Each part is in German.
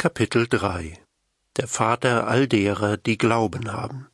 Kapitel 3 Der Vater all derer, die Glauben haben.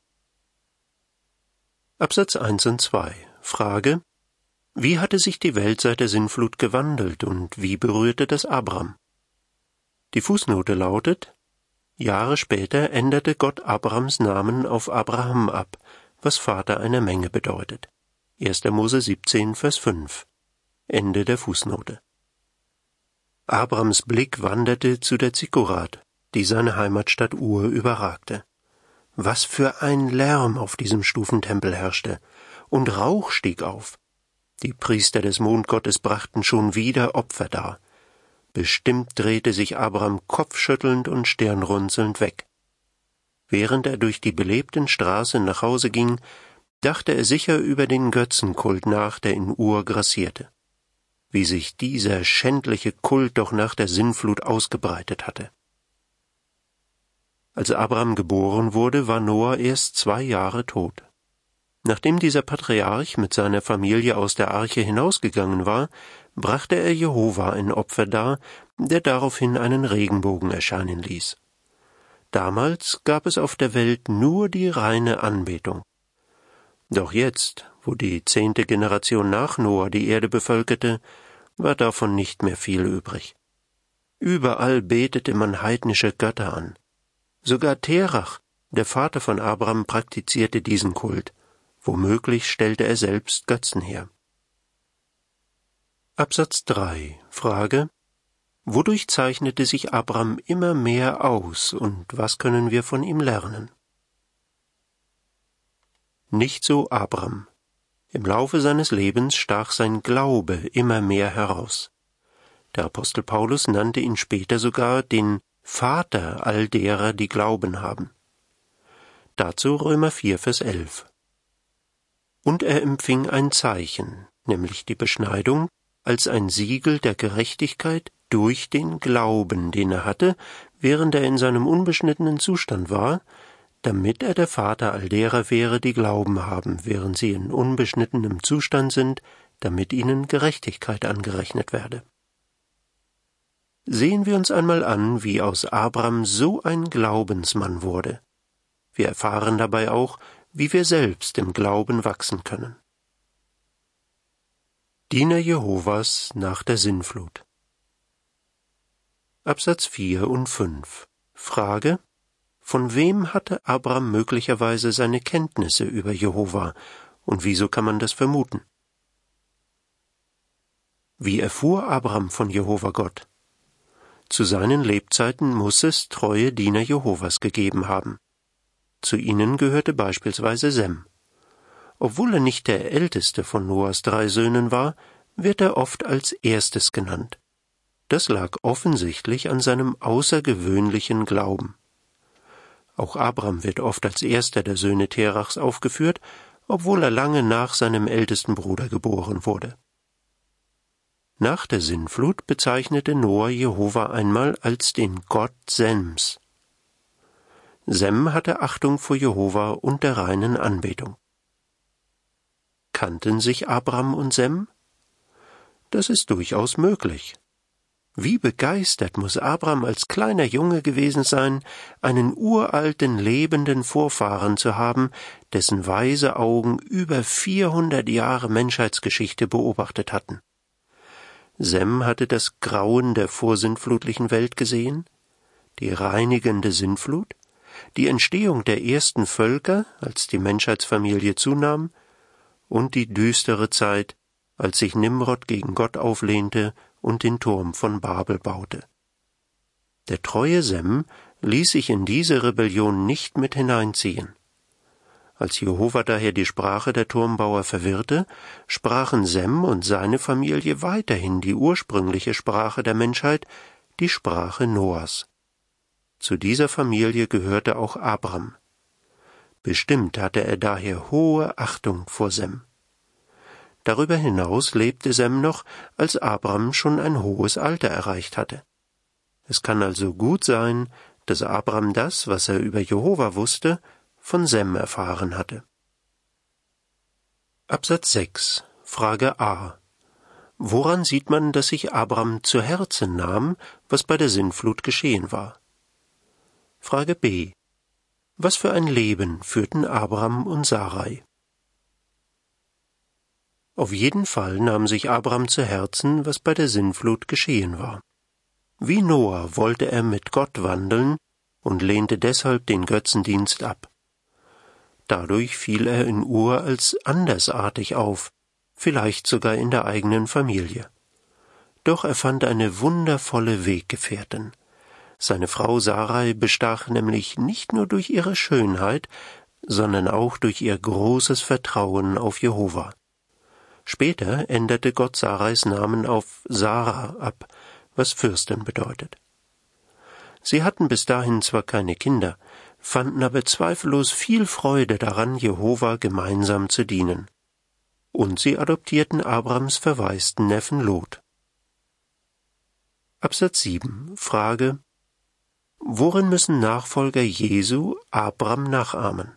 Absatz 1 und 2. Frage: Wie hatte sich die Welt seit der Sintflut gewandelt und wie berührte das Abram? Die Fußnote lautet: Jahre später änderte Gott Abrams Namen auf Abraham ab, was Vater einer Menge bedeutet. 1. Mose 17, Vers 5. Ende der Fußnote. Abrams Blick wanderte zu der Zikkurat, die seine Heimatstadt Ur überragte. Was für ein Lärm auf diesem Stufentempel herrschte, und Rauch stieg auf. Die Priester des Mondgottes brachten schon wieder Opfer dar. Bestimmt drehte sich Abram kopfschüttelnd und stirnrunzelnd weg. Während er durch die belebten Straßen nach Hause ging, dachte er sicher über den Götzenkult nach, der in Ur grassierte. Wie sich dieser schändliche Kult doch nach der Sintflut ausgebreitet hatte. Als Abram geboren wurde, war Noah erst 2 Jahre tot. Nachdem dieser Patriarch mit seiner Familie aus der Arche hinausgegangen war, brachte er Jehova ein Opfer dar, der daraufhin einen Regenbogen erscheinen ließ. Damals gab es auf der Welt nur die reine Anbetung. Doch jetzt, wo die 10. Generation nach Noah die Erde bevölkerte, war davon nicht mehr viel übrig. Überall betete man heidnische Götter an. Sogar Terach, der Vater von Abram, praktizierte diesen Kult. Womöglich stellte er selbst Götzen her. Absatz 3. Frage: Wodurch zeichnete sich Abram immer mehr aus und was können wir von ihm lernen? Nicht so Abram. Im Laufe seines Lebens stach sein Glaube immer mehr heraus. Der Apostel Paulus nannte ihn später sogar den Vater all derer, die Glauben haben. Dazu Römer 4, Vers 11. Und er empfing ein Zeichen, nämlich die Beschneidung, als ein Siegel der Gerechtigkeit durch den Glauben, den er hatte, während er in seinem unbeschnittenen Zustand war, damit er der Vater all derer wäre, die Glauben haben, während sie in unbeschnittenem Zustand sind, damit ihnen Gerechtigkeit angerechnet werde. Sehen wir uns einmal an, wie aus Abram so ein Glaubensmann wurde. Wir erfahren dabei auch, wie wir selbst im Glauben wachsen können. Diener Jehovas nach der Sintflut. Absatz 4 und 5. Frage: Von wem hatte Abram möglicherweise seine Kenntnisse über Jehova, und wieso kann man das vermuten? Wie erfuhr Abram von Jehova Gott? Zu seinen Lebzeiten muss es treue Diener Jehovas gegeben haben. Zu ihnen gehörte beispielsweise Sem. Obwohl er nicht der älteste von Noahs 3 Söhnen war, wird er oft als erstes genannt. Das lag offensichtlich an seinem außergewöhnlichen Glauben. Auch Abram wird oft als erster der Söhne Terachs aufgeführt, obwohl er lange nach seinem ältesten Bruder geboren wurde. Nach der Sintflut bezeichnete Noah Jehova einmal als den Gott Sems. Sem hatte Achtung vor Jehova und der reinen Anbetung. Kannten sich Abram und Sem? Das ist durchaus möglich. Wie begeistert muss Abram als kleiner Junge gewesen sein, einen uralten, lebenden Vorfahren zu haben, dessen weise Augen über 400 Jahre Menschheitsgeschichte beobachtet hatten. Sem hatte das Grauen der vorsintflutlichen Welt gesehen, die reinigende Sintflut, die Entstehung der ersten Völker, als die Menschheitsfamilie zunahm, und die düstere Zeit, als sich Nimrod gegen Gott auflehnte und den Turm von Babel baute. Der treue Sem ließ sich in diese Rebellion nicht mit hineinziehen. Als Jehova daher die Sprache der Turmbauer verwirrte, sprachen Sem und seine Familie weiterhin die ursprüngliche Sprache der Menschheit, die Sprache Noahs. Zu dieser Familie gehörte auch Abram. Bestimmt hatte er daher hohe Achtung vor Sem. Darüber hinaus lebte Sem noch, als Abram schon ein hohes Alter erreicht hatte. Es kann also gut sein, dass Abram das, was er über Jehova wusste, von Sem erfahren hatte. Absatz 6. Frage a. Woran sieht man, dass sich Abram zu Herzen nahm, was bei der Sintflut geschehen war? Frage B. Was für ein Leben führten Abram und Sarai? Auf jeden Fall nahm sich Abram zu Herzen, was bei der Sintflut geschehen war. Wie Noah wollte er mit Gott wandeln und lehnte deshalb den Götzendienst ab. Dadurch fiel er in Ur als andersartig auf, vielleicht sogar in der eigenen Familie. Doch er fand eine wundervolle Weggefährtin. Seine Frau Sarai bestach nämlich nicht nur durch ihre Schönheit, sondern auch durch ihr großes Vertrauen auf Jehova. Später änderte Gott Sarais Namen auf Sarah ab, was Fürstin bedeutet. Sie hatten bis dahin zwar keine Kinder, fanden aber zweifellos viel Freude daran, Jehova gemeinsam zu dienen. Und sie adoptierten Abrams verwaisten Neffen Lot. Absatz 7. Frage: Worin müssen Nachfolger Jesu Abram nachahmen?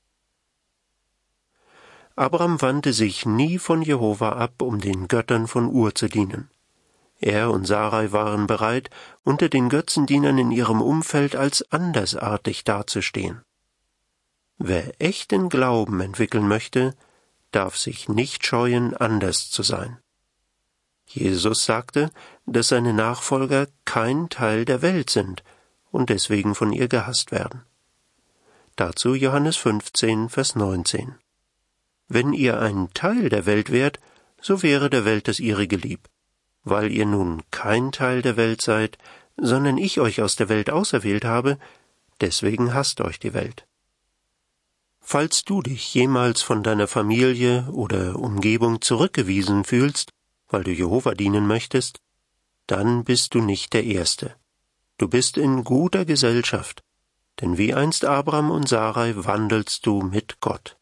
Abram wandte sich nie von Jehova ab, um den Göttern von Ur zu dienen. Er und Sarai waren bereit, unter den Götzendienern in ihrem Umfeld als andersartig dazustehen. Wer echten Glauben entwickeln möchte, darf sich nicht scheuen, anders zu sein. Jesus sagte, dass seine Nachfolger kein Teil der Welt sind und deswegen von ihr gehasst werden. Dazu Johannes 15, Vers 19. Wenn ihr ein Teil der Welt wärt, so wäre der Welt das ihrige lieb. Weil ihr nun kein Teil der Welt seid, sondern ich euch aus der Welt auserwählt habe, deswegen hasst euch die Welt. Falls du dich jemals von deiner Familie oder Umgebung zurückgewiesen fühlst, weil du Jehova dienen möchtest, dann bist du nicht der Erste. Du bist in guter Gesellschaft, denn wie einst Abram und Sarai wandelst du mit Gott.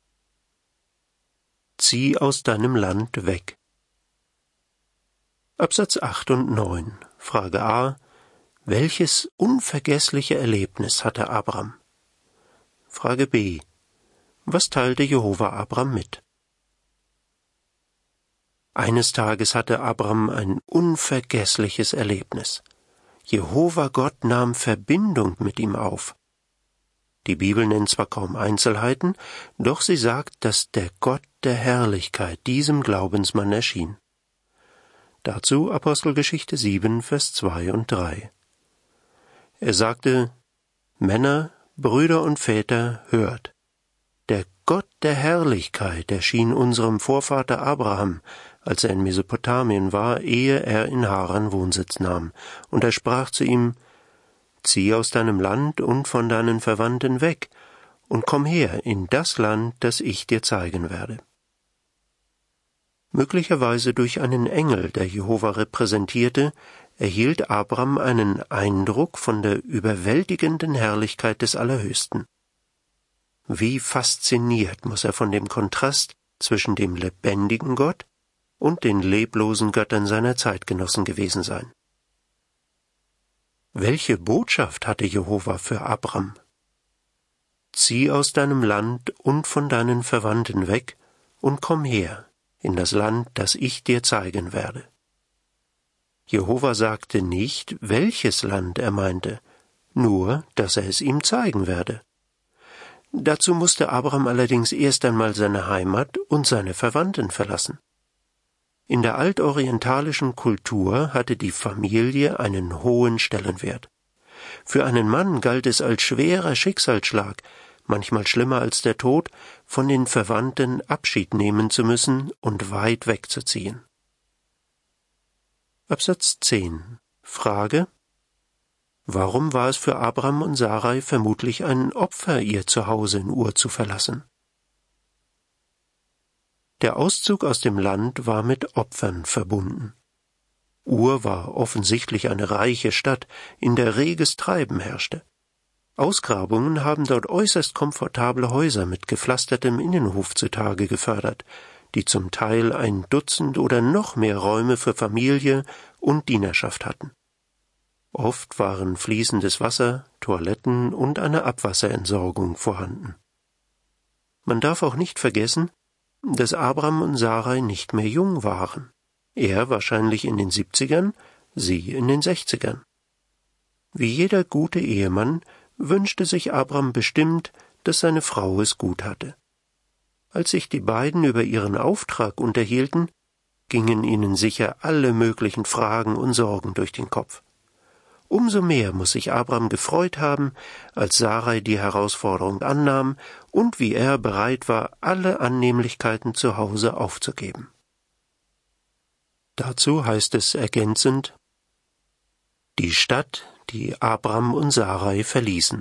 Zieh aus deinem Land weg. Absatz 8 und 9. Frage A. Welches unvergessliche Erlebnis hatte Abram? Frage B. Was teilte Jehova Abram mit? Eines Tages hatte Abram ein unvergessliches Erlebnis. Jehova Gott nahm Verbindung mit ihm auf. Die Bibel nennt zwar kaum Einzelheiten, doch sie sagt, dass der Gott der Herrlichkeit diesem Glaubensmann erschien. Dazu Apostelgeschichte 7, Vers 2 und 3. Er sagte: Männer, Brüder und Väter, hört. Der Gott der Herrlichkeit erschien unserem Vorvater Abraham, als er in Mesopotamien war, ehe er in Haran Wohnsitz nahm. Und er sprach zu ihm: Zieh aus deinem Land und von deinen Verwandten weg und komm her in das Land, das ich dir zeigen werde. Möglicherweise durch einen Engel, der Jehova repräsentierte, erhielt Abram einen Eindruck von der überwältigenden Herrlichkeit des Allerhöchsten. Wie fasziniert muss er von dem Kontrast zwischen dem lebendigen Gott und den leblosen Göttern seiner Zeitgenossen gewesen sein. Welche Botschaft hatte Jehova für Abram? Zieh aus deinem Land und von deinen Verwandten weg und komm her in das Land, das ich dir zeigen werde. Jehova sagte nicht, welches Land er meinte, nur, dass er es ihm zeigen werde. Dazu musste Abram allerdings erst einmal seine Heimat und seine Verwandten verlassen. In der altorientalischen Kultur hatte die Familie einen hohen Stellenwert. Für einen Mann galt es als schwerer Schicksalsschlag, manchmal schlimmer als der Tod, von den Verwandten Abschied nehmen zu müssen und weit wegzuziehen. Absatz 10. Frage: Warum war es für Abram und Sarai vermutlich ein Opfer, ihr Zuhause in Ur zu verlassen? Der Auszug aus dem Land war mit Opfern verbunden. Ur war offensichtlich eine reiche Stadt, in der reges Treiben herrschte. Ausgrabungen haben dort äußerst komfortable Häuser mit gepflastertem Innenhof zutage gefördert, die zum Teil ein Dutzend oder noch mehr Räume für Familie und Dienerschaft hatten. Oft waren fließendes Wasser, Toiletten und eine Abwasserentsorgung vorhanden. Man darf auch nicht vergessen, dass Abram und Sarai nicht mehr jung waren. Er wahrscheinlich in den 70ern, sie in den 60ern. Wie jeder gute Ehemann wünschte sich Abram bestimmt, dass seine Frau es gut hatte. Als sich die beiden über ihren Auftrag unterhielten, gingen ihnen sicher alle möglichen Fragen und Sorgen durch den Kopf. Umso mehr muss sich Abram gefreut haben, als Sarai die Herausforderung annahm und wie er bereit war, alle Annehmlichkeiten zu Hause aufzugeben. Dazu heißt es ergänzend: Die Stadt, die Abram und Sarai verließen.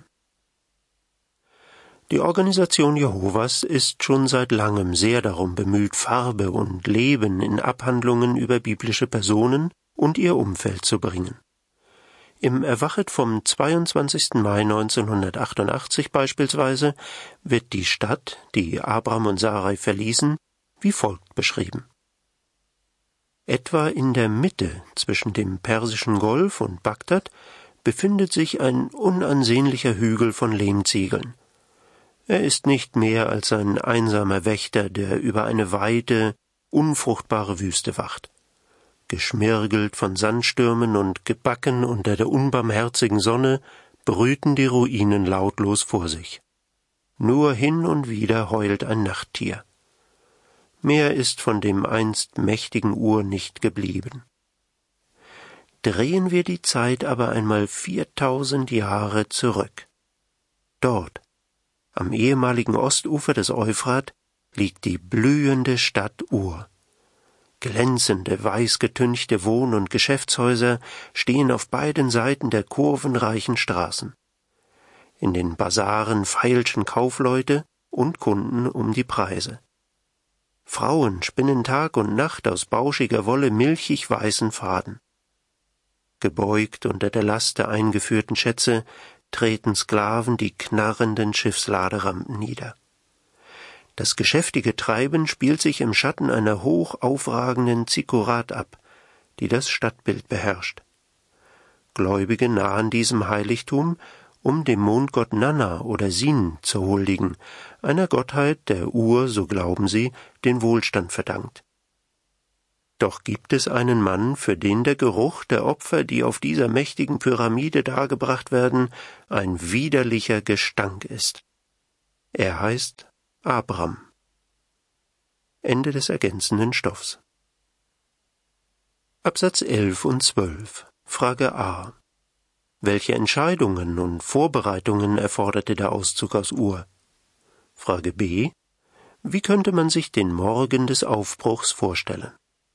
Die Organisation Jehovas ist schon seit langem sehr darum bemüht, Farbe und Leben in Abhandlungen über biblische Personen und ihr Umfeld zu bringen. Im Erwachet vom 22. Mai 1988 beispielsweise wird die Stadt, die Abram und Sarai verließen, wie folgt beschrieben. Etwa in der Mitte zwischen dem Persischen Golf und Bagdad befindet sich ein unansehnlicher Hügel von Lehmziegeln. Er ist nicht mehr als ein einsamer Wächter, der über eine weite, unfruchtbare Wüste wacht. Geschmirgelt von Sandstürmen und gebacken unter der unbarmherzigen Sonne brüten die Ruinen lautlos vor sich. Nur hin und wieder heult ein Nachttier. Mehr ist von dem einst mächtigen Ur nicht geblieben. Drehen wir die Zeit aber einmal 4000 Jahre zurück. Dort, am ehemaligen Ostufer des Euphrat, liegt die blühende Stadt Ur. Glänzende, weißgetünchte Wohn- und Geschäftshäuser stehen auf beiden Seiten der kurvenreichen Straßen. In den Basaren feilschen Kaufleute und Kunden um die Preise. Frauen spinnen Tag und Nacht aus bauschiger Wolle milchig weißen Faden. Gebeugt unter der Last der eingeführten Schätze treten Sklaven die knarrenden Schiffsladerampen nieder. Das geschäftige Treiben spielt sich im Schatten einer hoch aufragenden Zikkurat ab, die das Stadtbild beherrscht. Gläubige nahen diesem Heiligtum, um dem Mondgott Nanna oder Sin zu huldigen, einer Gottheit, der Ur, so glauben sie, den Wohlstand verdankt. Doch gibt es einen Mann, für den der Geruch der Opfer, die auf dieser mächtigen Pyramide dargebracht werden, ein widerlicher Gestank ist. Er heißt Abram. Ende des ergänzenden Stoffs. Absatz 11 und 12. Frage A. Welche Entscheidungen und Vorbereitungen erforderte der Auszug aus Ur? Frage B. Wie könnte man sich den Morgen des Aufbruchs vorstellen?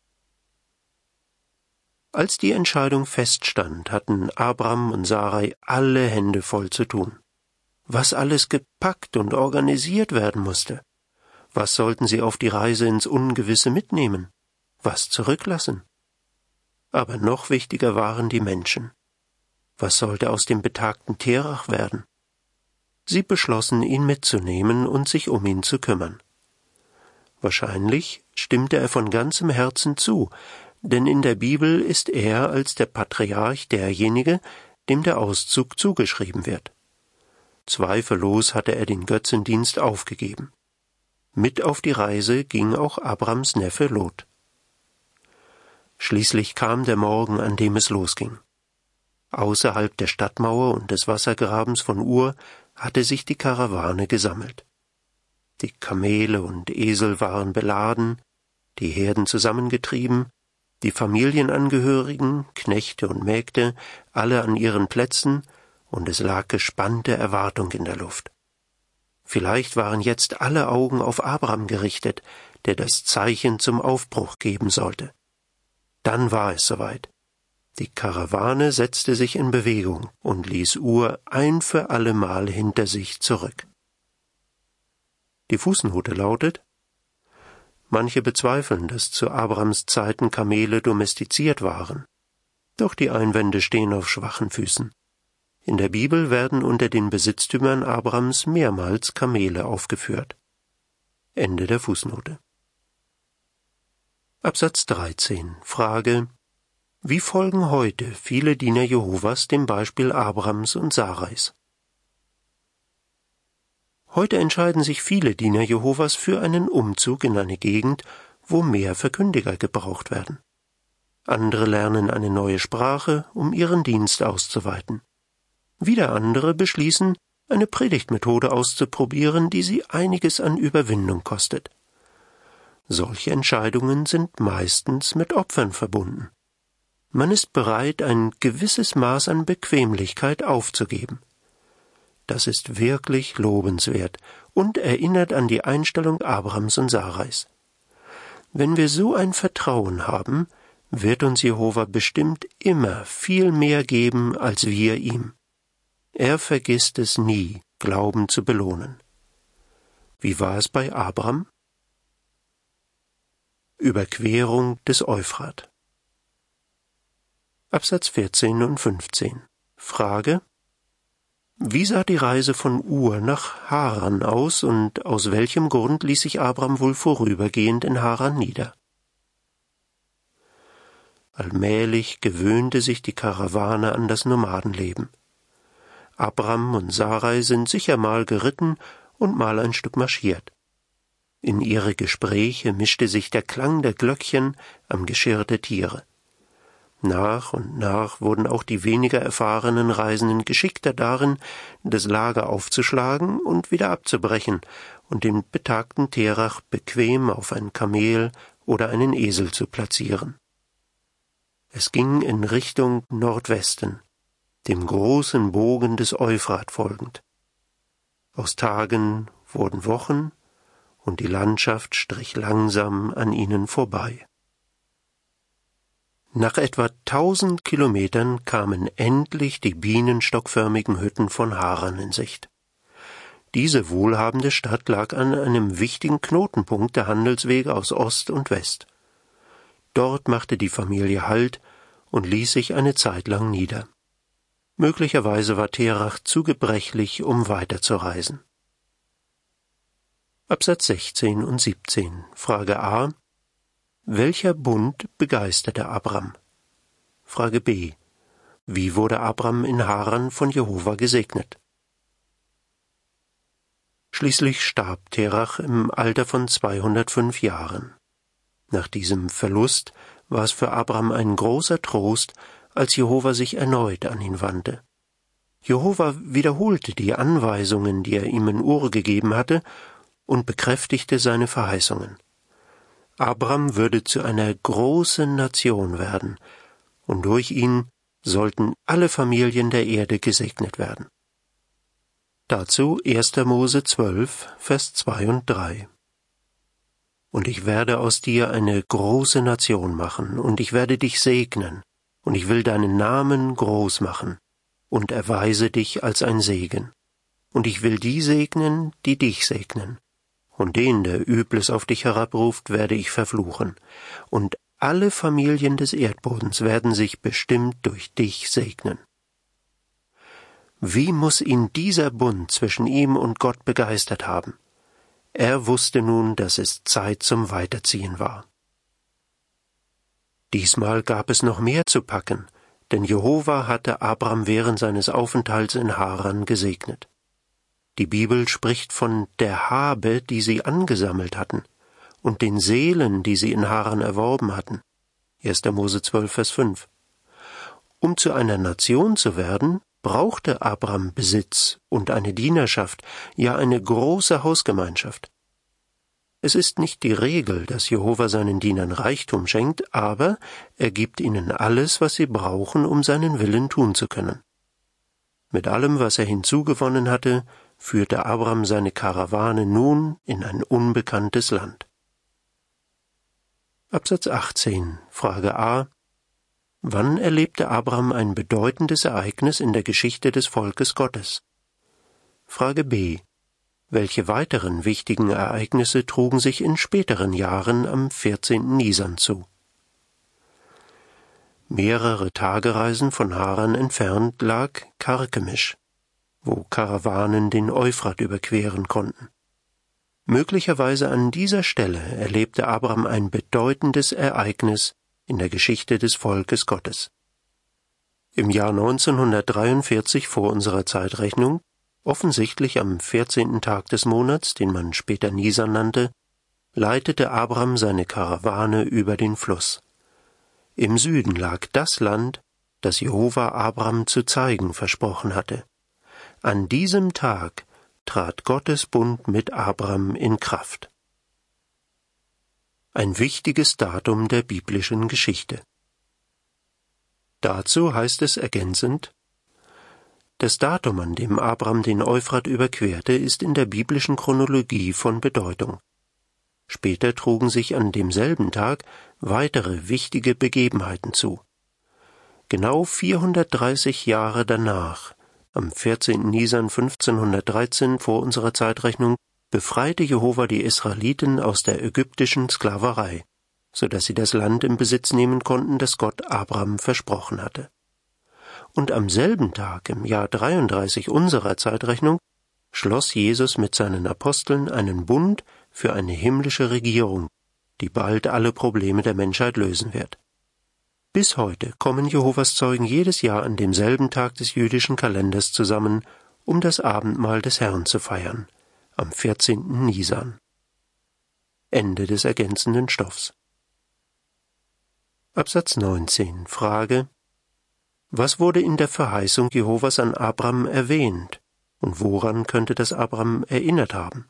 Als die Entscheidung feststand, hatten Abram und Sarai alle Hände voll zu tun. Was alles gepackt und organisiert werden musste. Was sollten sie auf die Reise ins Ungewisse mitnehmen? Was zurücklassen? Aber noch wichtiger waren die Menschen. Was sollte aus dem betagten Terach werden? Sie beschlossen, ihn mitzunehmen und sich um ihn zu kümmern. Wahrscheinlich stimmte er von ganzem Herzen zu, denn in der Bibel ist er als der Patriarch derjenige, dem der Auszug zugeschrieben wird. Zweifellos hatte er den Götzendienst aufgegeben. Mit auf die Reise ging auch Abrams Neffe Lot. Schließlich kam der Morgen, an dem es losging. Außerhalb der Stadtmauer und des Wassergrabens von Ur hatte sich die Karawane gesammelt. Die Kamele und Esel waren beladen, die Herden zusammengetrieben, die Familienangehörigen, Knechte und Mägde, alle an ihren Plätzen, und es lag gespannte Erwartung in der Luft. Vielleicht waren jetzt alle Augen auf Abram gerichtet, der das Zeichen zum Aufbruch geben sollte. Dann war es soweit. Die Karawane setzte sich in Bewegung und ließ Ur ein für allemal hinter sich zurück. Die Fußnote lautet: Manche bezweifeln, dass zu Abrams Zeiten Kamele domestiziert waren. Doch die Einwände stehen auf schwachen Füßen. In der Bibel werden unter den Besitztümern Abrams mehrmals Kamele aufgeführt. Ende der Fußnote. Absatz 13. Frage: Wie folgen heute viele Diener Jehovas dem Beispiel Abrams und Sarais? Heute entscheiden sich viele Diener Jehovas für einen Umzug in eine Gegend, wo mehr Verkündiger gebraucht werden. Andere lernen eine neue Sprache, um ihren Dienst auszuweiten. Wieder andere beschließen, eine Predigtmethode auszuprobieren, die sie einiges an Überwindung kostet. Solche Entscheidungen sind meistens mit Opfern verbunden. Man ist bereit, ein gewisses Maß an Bequemlichkeit aufzugeben. Das ist wirklich lobenswert und erinnert an die Einstellung Abrams und Sarais. Wenn wir so ein Vertrauen haben, wird uns Jehova bestimmt immer viel mehr geben als wir ihm. Er vergisst es nie, Glauben zu belohnen. Wie war es bei Abram? Überquerung des Euphrat. Absatz 14 und 15. Frage: Wie sah die Reise von Ur nach Haran aus und aus welchem Grund ließ sich Abram wohl vorübergehend in Haran nieder? Allmählich gewöhnte sich die Karawane an das Nomadenleben. Abram und Sarai sind sicher mal geritten und mal ein Stück marschiert. In ihre Gespräche mischte sich der Klang der Glöckchen am Geschirr der Tiere. Nach und nach wurden auch die weniger erfahrenen Reisenden geschickter darin, das Lager aufzuschlagen und wieder abzubrechen und den betagten Terach bequem auf ein Kamel oder einen Esel zu platzieren. Es ging in Richtung Nordwesten, dem großen Bogen des Euphrat folgend. Aus Tagen wurden Wochen, und die Landschaft strich langsam an ihnen vorbei. Nach etwa 1000 Kilometern kamen endlich die bienenstockförmigen Hütten von Haran in Sicht. Diese wohlhabende Stadt lag an einem wichtigen Knotenpunkt der Handelswege aus Ost und West. Dort machte die Familie Halt und ließ sich eine Zeit lang nieder. Möglicherweise war Terach zu gebrechlich, um weiterzureisen. Absatz 16 und 17. Frage a: Welcher Bund begeisterte Abram? Frage b: Wie wurde Abram in Haran von Jehova gesegnet? Schließlich starb Terach im Alter von 205 Jahren. Nach diesem Verlust war es für Abram ein großer Trost, als Jehova sich erneut an ihn wandte. Jehova wiederholte die Anweisungen, die er ihm in Ur gegeben hatte, und bekräftigte seine Verheißungen. Abram würde zu einer großen Nation werden, und durch ihn sollten alle Familien der Erde gesegnet werden. Dazu 1. Mose 12, Vers 2 und 3. Und ich werde aus dir eine große Nation machen, und ich werde dich segnen, und ich will deinen Namen groß machen, und erweise dich als ein Segen. Und ich will die segnen, die dich segnen, und den, der Übles auf dich herabruft, werde ich verfluchen, und alle Familien des Erdbodens werden sich bestimmt durch dich segnen. Wie muß ihn dieser Bund zwischen ihm und Gott begeistert haben? Er wusste nun, dass es Zeit zum Weiterziehen war. Diesmal gab es noch mehr zu packen, denn Jehova hatte Abram während seines Aufenthalts in Haran gesegnet. Die Bibel spricht von der Habe, die sie angesammelt hatten, und den Seelen, die sie in Haran erworben hatten. 1. Mose 12, Vers 5. Um zu einer Nation zu werden, brauchte Abram Besitz und eine Dienerschaft, ja eine große Hausgemeinschaft. Es ist nicht die Regel, dass Jehova seinen Dienern Reichtum schenkt, aber er gibt ihnen alles, was sie brauchen, um seinen Willen tun zu können. Mit allem, was er hinzugewonnen hatte, führte Abram seine Karawane nun in ein unbekanntes Land. Absatz 18, Frage a: Wann erlebte Abram ein bedeutendes Ereignis in der Geschichte des Volkes Gottes? Frage b: Welche weiteren wichtigen Ereignisse trugen sich in späteren Jahren am 14. Nisan zu? Mehrere Tagereisen von Haran entfernt lag Karkemisch, wo Karawanen den Euphrat überqueren konnten. Möglicherweise an dieser Stelle erlebte Abram ein bedeutendes Ereignis in der Geschichte des Volkes Gottes. Im Jahr 1943 vor unserer Zeitrechnung, offensichtlich am 14. Tag des Monats, den man später Nisan nannte, leitete Abram seine Karawane über den Fluss. Im Süden lag das Land, das Jehova Abram zu zeigen versprochen hatte, An diesem Tag trat Gottes Bund mit Abram in Kraft. Ein wichtiges Datum der biblischen Geschichte. Dazu heißt es ergänzend: Das Datum, an dem Abram den Euphrat überquerte, ist in der biblischen Chronologie von Bedeutung. Später trugen sich an demselben Tag weitere wichtige Begebenheiten zu. Genau 430 Jahre danach, am 14. Nisan 1513 vor unserer Zeitrechnung, befreite Jehova die Israeliten aus der ägyptischen Sklaverei, so dass sie das Land in Besitz nehmen konnten, das Gott Abram versprochen hatte. Und am selben Tag, im Jahr 33 unserer Zeitrechnung, schloss Jesus mit seinen Aposteln einen Bund für eine himmlische Regierung, die bald alle Probleme der Menschheit lösen wird. Bis heute kommen Jehovas Zeugen jedes Jahr an demselben Tag des jüdischen Kalenders zusammen, um das Abendmahl des Herrn zu feiern, am 14. Nisan. Ende des ergänzenden Stoffs. Absatz 19. Frage: Was wurde in der Verheißung Jehovas an Abram erwähnt, und woran könnte das Abram erinnert haben?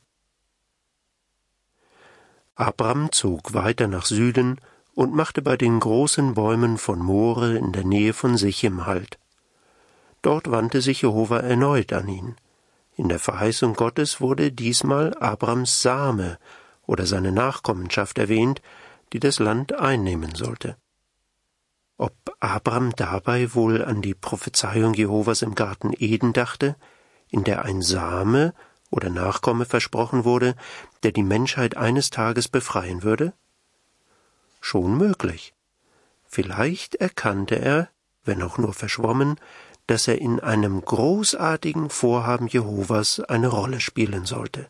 Abram zog weiter nach Süden und machte bei den großen Bäumen von More in der Nähe von Sichem Halt. Dort wandte sich Jehova erneut an ihn. In der Verheißung Gottes wurde diesmal Abrams Same oder seine Nachkommenschaft erwähnt, die das Land einnehmen sollte. Ob Abram dabei wohl an die Prophezeiung Jehovas im Garten Eden dachte, in der ein Same oder Nachkomme versprochen wurde, der die Menschheit eines Tages befreien würde? Schon möglich. Vielleicht erkannte er, wenn auch nur verschwommen, dass er in einem großartigen Vorhaben Jehovas eine Rolle spielen sollte.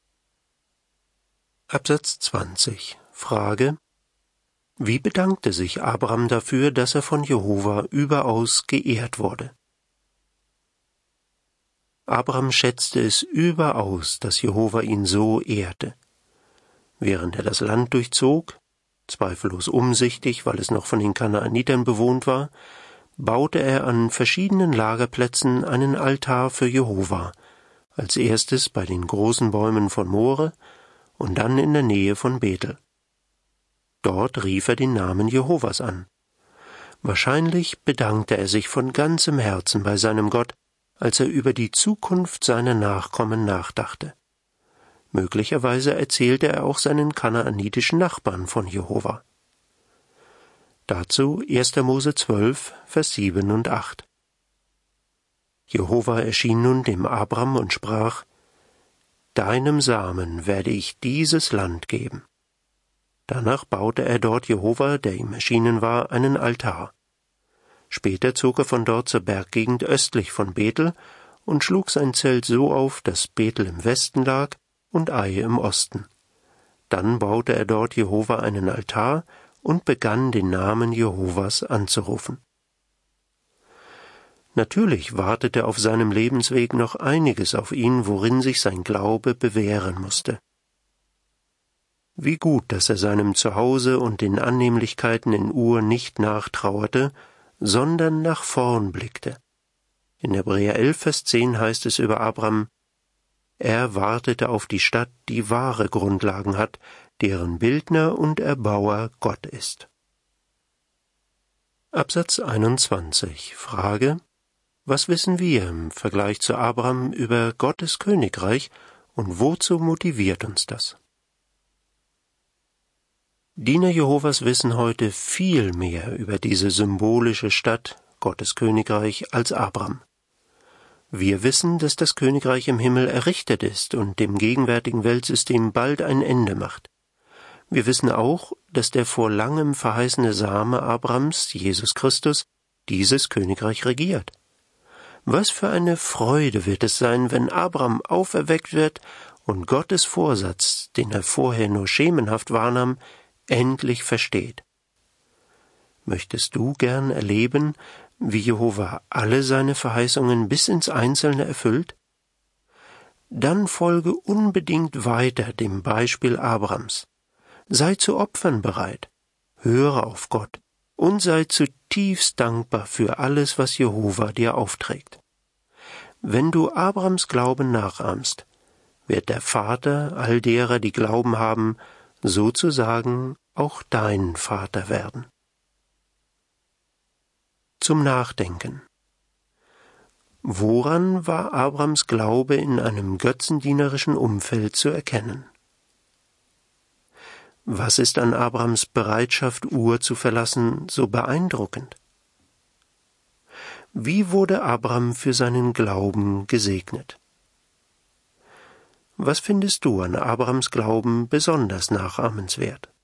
Absatz 20. Frage: Wie bedankte sich Abram dafür, dass er von Jehova überaus geehrt wurde? Abram schätzte es überaus, dass Jehova ihn so ehrte. Während er das Land durchzog, zweifellos umsichtig, weil es noch von den Kanaanitern bewohnt war, baute er an verschiedenen Lagerplätzen einen Altar für Jehova, als erstes bei den großen Bäumen von More und dann in der Nähe von Bethel. Dort rief er den Namen Jehovas an. Wahrscheinlich bedankte er sich von ganzem Herzen bei seinem Gott, als er über die Zukunft seiner Nachkommen nachdachte. Möglicherweise erzählte er auch seinen kanaanitischen Nachbarn von Jehova. Dazu 1. Mose 12, Vers 7 und 8. Jehova erschien nun dem Abram und sprach: Deinem Samen werde ich dieses Land geben. Danach baute er dort Jehova, der ihm erschienen war, einen Altar. Später zog er von dort zur Berggegend östlich von Bethel und schlug sein Zelt so auf, dass Bethel im Westen lag und Ai im Osten. Dann baute er dort Jehova einen Altar und begann, den Namen Jehovas anzurufen. Natürlich wartete auf seinem Lebensweg noch einiges auf ihn, worin sich sein Glaube bewähren musste. Wie gut, dass er seinem Zuhause und den Annehmlichkeiten in Ur nicht nachtrauerte, sondern nach vorn blickte. In Hebräer 11, Vers 10 heißt es über Abram: Er wartete auf die Stadt, die wahre Grundlagen hat, deren Bildner und Erbauer Gott ist. Absatz 21. Frage: Was wissen wir im Vergleich zu Abram über Gottes Königreich und wozu motiviert uns das? Diener Jehovas wissen heute viel mehr über diese symbolische Stadt, Gottes Königreich, als Abram. Wir wissen, dass das Königreich im Himmel errichtet ist und dem gegenwärtigen Weltsystem bald ein Ende macht. Wir wissen auch, dass der vor langem verheißene Same Abrams, Jesus Christus, dieses Königreich regiert. Was für eine Freude wird es sein, wenn Abram auferweckt wird und Gottes Vorsatz, den er vorher nur schemenhaft wahrnahm, endlich versteht. Möchtest du gern erleben, wie Jehova alle seine Verheißungen bis ins Einzelne erfüllt? Dann folge unbedingt weiter dem Beispiel Abrams. Sei zu Opfern bereit, höre auf Gott und sei zutiefst dankbar für alles, was Jehova dir aufträgt. Wenn du Abrams Glauben nachahmst, wird der Vater all derer, die Glauben haben, sozusagen auch dein Vater werden. Zum Nachdenken. Woran war Abrams Glaube in einem götzendienerischen Umfeld zu erkennen? Was ist an Abrams Bereitschaft, Ur zu verlassen, so beeindruckend? Wie wurde Abram für seinen Glauben gesegnet? Was findest du an Abrams Glauben besonders nachahmenswert?